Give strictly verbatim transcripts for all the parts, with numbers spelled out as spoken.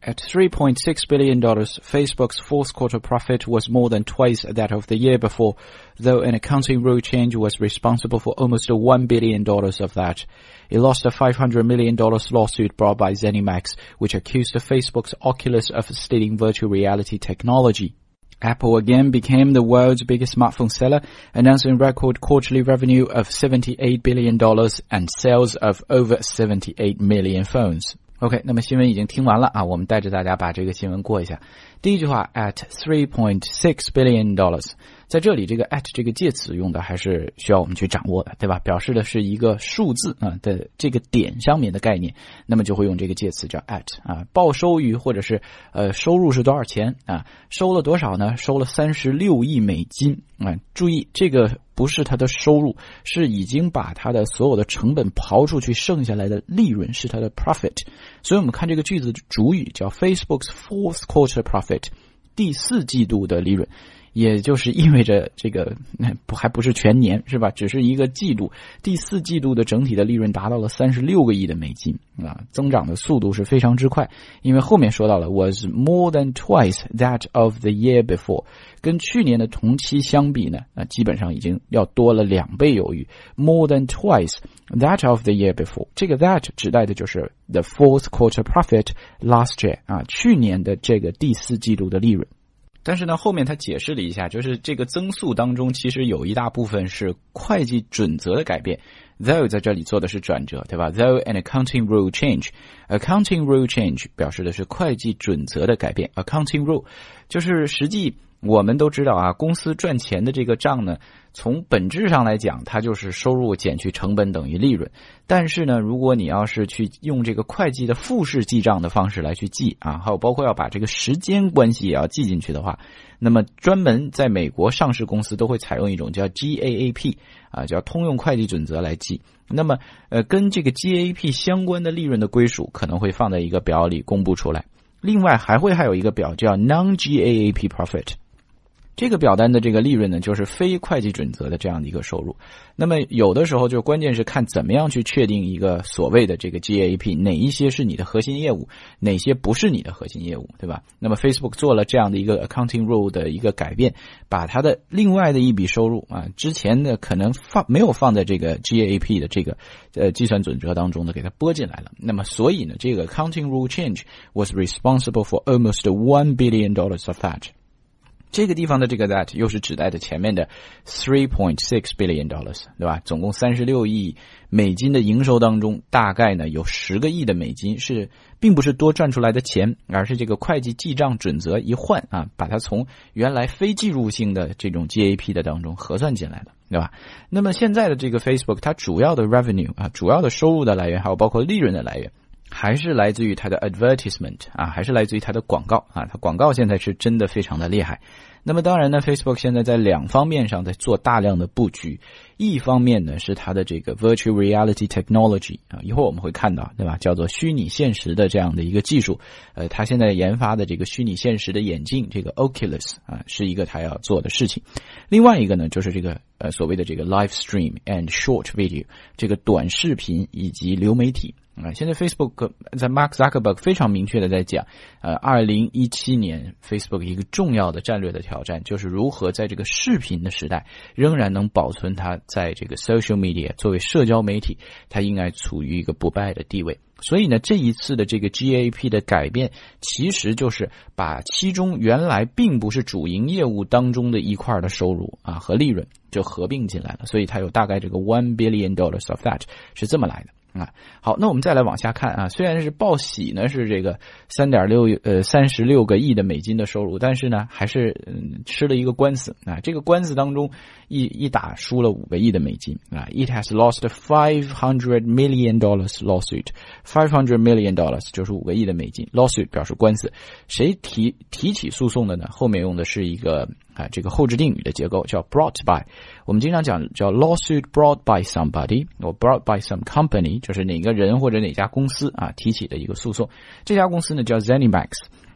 At three point six billion dollars, Facebook's fourth quarter profit was more than twice that of the year before, though an accounting rule change was responsible for almost one billion dollars of that. It lost a five hundred million dollars lawsuit brought by ZeniMax, which accused Facebook's Oculus of stealing virtual reality technology. Apple again became the world's biggest smartphone seller, announcing record quarterly revenue of seventy-eight billion dollars and sales of over seventy-eight million phones.OK， 那么新闻已经听完了啊，我们带着大家把这个新闻过一下。第一句话 at three point six billion dollars， 在这里这个 at 这个介词用的还是需要我们去掌握的，对吧？表示的是一个数字啊的这个点上面的概念，那么就会用这个介词叫 at 啊。报收于或者是呃收入是多少钱啊？收了多少呢？收了三十六亿美金啊！注意这个不是它的收入，是已经把它的所有的成本刨出去，剩下来的利润是它的 profit。所以我们看这个句子的主语叫 Facebook's fourth quarter profit， 第四季度的利润，也就是意味着这个不还不是全年是吧？只是一个季度，第四季度的整体的利润达到了三十六个亿的美金啊，增长的速度是非常之快。因为后面说到了 was more than twice that of the year before， 跟去年的同期相比呢，啊，基本上已经要多了两倍有余。more than twice that of the year before， 这个 that 指代的就是 the fourth quarter profit last year 啊，去年的这个第四季度的利润。但是呢，后面他解释了一下，就是这个增速当中其实有一大部分是会计准则的改变。Though 在这里做的是转折，对吧？ Though an accounting rule change， accounting rule change 表示的是会计准则的改变。accounting rule 就是实际我们都知道啊，公司赚钱的这个账呢，从本质上来讲，它就是收入减去成本等于利润。但是呢，如果你要是去用这个会计的复式记账的方式来去记啊，还有包括要把这个时间关系也要记进去的话，那么专门在美国上市公司都会采用一种叫 G A A P 啊，叫通用会计准则来记。那么呃，跟这个 G A A P 相关的利润的归属可能会放在一个表里公布出来。另外还会还有一个表叫 Non-G A A P Profit。这个表单的这个利润呢，就是非会计准则的这样的一个收入。那么有的时候就关键是看怎么样去确定一个所谓的这个 G A A P， 哪一些是你的核心业务，哪些不是你的核心业务，对吧？那么 Facebook 做了这样的一个 accounting rule 的一个改变，把它的另外的一笔收入啊，之前的可能放没有放在这个 G A A P 的这个呃计算准则当中的，给它拨进来了。那么所以呢，这个 accounting rule change was responsible for almost one billion dollars of that。这个地方的这个 that 又是指代的前面的 three point six billion dollars， 对吧？总共三十六亿美金的营收当中，大概呢有十个亿的美金是并不是多赚出来的钱，而是这个会计记账准则一换啊，把它从原来非计入性的这种 G A A P 的当中核算进来了，对吧？那么现在的这个 Facebook 它主要的 revenue 啊，主要的收入的来源还有包括利润的来源，还是来自于它的 advertisement 啊，还是来自于它的广告啊，它广告现在是真的非常的厉害。那么当然呢 Facebook 现在在两方面上在做大量的布局，一方面呢是它的这个 virtual reality technology 啊，一会儿我们会看到，对吧？叫做虚拟现实的这样的一个技术，呃，它现在研发的这个虚拟现实的眼镜，这个 Oculus 啊，是一个它要做的事情。另外一个呢就是这个呃所谓的这个 live stream and short video， 这个短视频以及流媒体。啊，现在 Facebook 在 Mark Zuckerberg 非常明确的在讲，呃，二零一七年 Facebook 一个重要的战略的挑战就是如何在这个视频的时代仍然能保存它在这个 social media 作为社交媒体，它应该处于一个不败的地位。所以呢，这一次的这个 G A A P 的改变，其实就是把其中原来并不是主营业务当中的一块的收入啊和利润就合并进来了，所以它有大概这个 one billion dollars of that 是这么来的。啊，好，那我们再来往下看啊。虽然是报喜呢，是这个三点六呃三十六个亿的美金的收入，但是呢，还是嗯吃了一个官司啊。这个官司当中一一打输了五个亿的美金啊。It has lost five hundred million dollars lawsuit. Five hundred million dollars 就是五个亿的美金 lawsuit 表示官司，谁提提起诉讼的呢？后面用的是一个啊这个后置定语的结构叫 brought by。我们经常讲叫 lawsuit brought by somebody or brought by some company， 就是哪个人或者哪家公司啊提起的一个诉讼。这家公司呢叫 ZeniMax。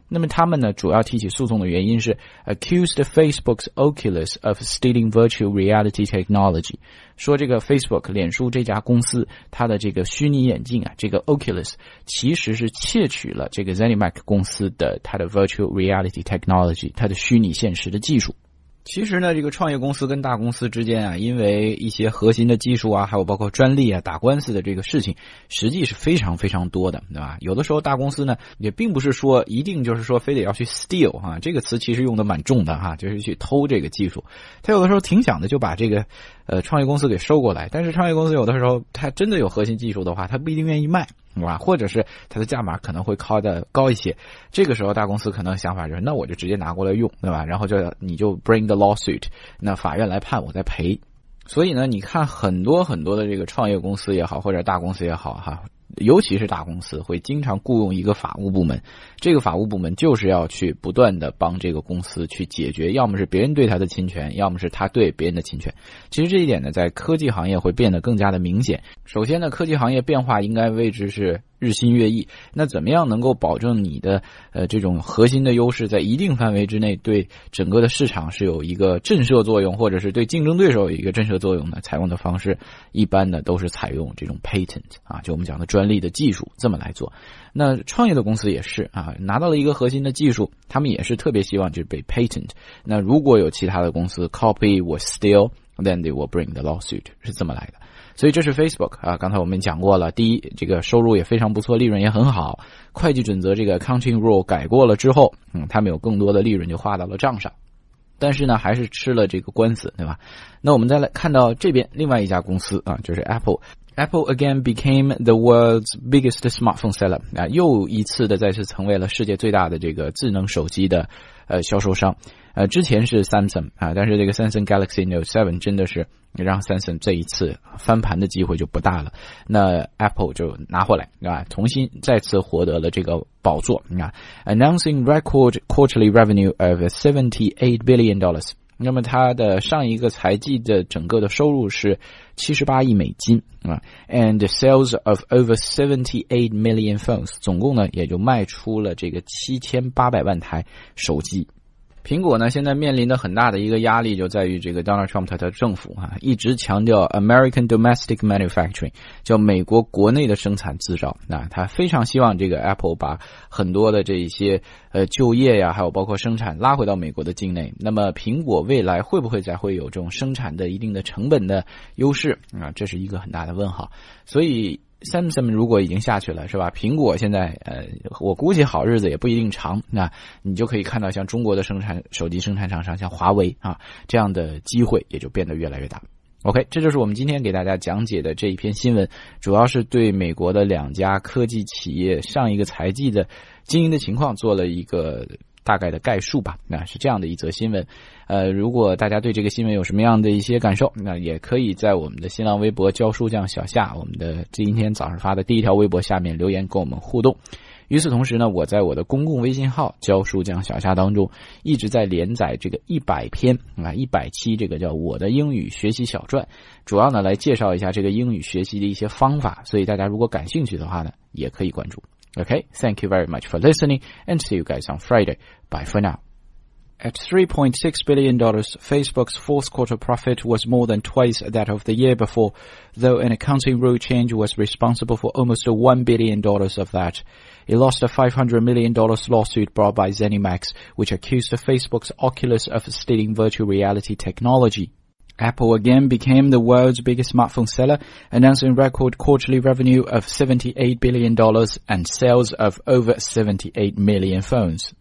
那么他们呢，主要提起诉讼的原因是 accused Facebook's Oculus of stealing virtual reality technology， 说这个 Facebook 脸书这家公司，它的这个虚拟眼镜啊，这个 Oculus 其实是窃取了这个 ZeniMax 公司的它的 virtual reality technology， 它的虚拟现实的技术。其实呢，这个创业公司跟大公司之间啊，因为一些核心的技术啊，还有包括专利啊，打官司的这个事情，实际是非常非常多的，对吧？有的时候大公司呢，也并不是说一定就是说非得要去 steal 哈、啊，这个词其实用的蛮重的哈、啊，就是去偷这个技术。他有的时候挺想的就把这个呃创业公司给收过来，但是创业公司有的时候他真的有核心技术的话，他不一定愿意卖。是吧？或者是它的价码可能会靠的高一些，这个时候大公司可能想法就是，那我就直接拿过来用，对吧？然后就你就 bring the lawsuit， 那法院来判我再赔。所以呢，你看很多很多的这个创业公司也好，或者大公司也好哈，尤其是大公司会经常雇佣一个法务部门，这个法务部门就是要去不断的帮这个公司去解决，要么是别人对他的侵权，要么是他对别人的侵权。其实这一点呢，在科技行业会变得更加的明显。首先呢，科技行业变化应该为之是日新月异，那怎么样能够保证你的呃这种核心的优势在一定范围之内对整个的市场是有一个震慑作用，或者是对竞争对手有一个震慑作用呢？采用的方式一般的都是采用这种 patent 啊，就我们讲的专利的技术这么来做。那创业的公司也是啊，拿到了一个核心的技术，他们也是特别希望就是被 patent。那如果有其他的公司 copy or steal， then they will bring the lawsuit， 是这么来的。所以这是 Facebook 啊，刚才我们讲过了，第一，这个收入也非常不错，利润也很好，会计准则这个 accounting rule 改过了之后，嗯，他们有更多的利润就划到了账上。但是呢，还是吃了这个官司，对吧？那我们再来看到这边另外一家公司啊，就是 Apple。Apple again became the world's biggest smartphone seller 啊，又一次的再次成为了世界最大的这个智能手机的呃销售商。呃，之前是 Samsung 啊，但是这个 Samsung Galaxy Note 七真的是让 Samsung 这一次翻盘的机会就不大了。那 Apple 就拿回来啊，重新再次获得了这个宝座啊 ，announcing record quarterly revenue of seventy-eight billion dollars。那么它的上一个财季的整个的收入是七十八亿美金啊 ，and sales of over seventy-eight million phones， 总共呢也就卖出了这个七千八百万台手机。苹果呢现在面临的很大的一个压力就在于这个 Donald Trump 他的政府啊一直强调 American domestic manufacturing， 叫美国国内的生产制造。那他非常希望这个 Apple 把很多的这一些呃就业呀，还有包括生产拉回到美国的境内。那么苹果未来会不会再会有这种生产的一定的成本的优势啊？这是一个很大的问号。所以Samsung 如果已经下去了，是吧？苹果现在呃，我估计好日子也不一定长。那你就可以看到像中国的生产手机生产厂商，像华为啊，这样的机会也就变得越来越大。OK， 这就是我们今天给大家讲解的这一篇新闻，主要是对美国的两家科技企业上一个财季的经营的情况做了一个大概的概述吧。那是这样的一则新闻。呃，如果大家对这个新闻有什么样的一些感受，那也可以在我们的新浪微博教书匠小夏，我们的今天早上发的第一条微博下面留言跟我们互动。与此同时呢，我在我的公共微信号教书匠小夏当中一直在连载这个一百篇啊一百期这个叫我的英语学习小传，主要呢来介绍一下这个英语学习的一些方法，所以大家如果感兴趣的话呢也可以关注。Okay, thank you very much for listening and see you guys on Friday. Bye for now. At three point six billion dollars, Facebook's fourth quarter profit was more than twice that of the year before, though an accounting rule change was responsible for almost one billion dollars of that. It lost a five hundred million dollars lawsuit brought by ZeniMax, which accused Facebook's Oculus of stealing virtual reality technology. Apple again became the world's biggest smartphone seller, announcing record quarterly revenue of seventy-eight billion dollars and sales of over seventy-eight million phones.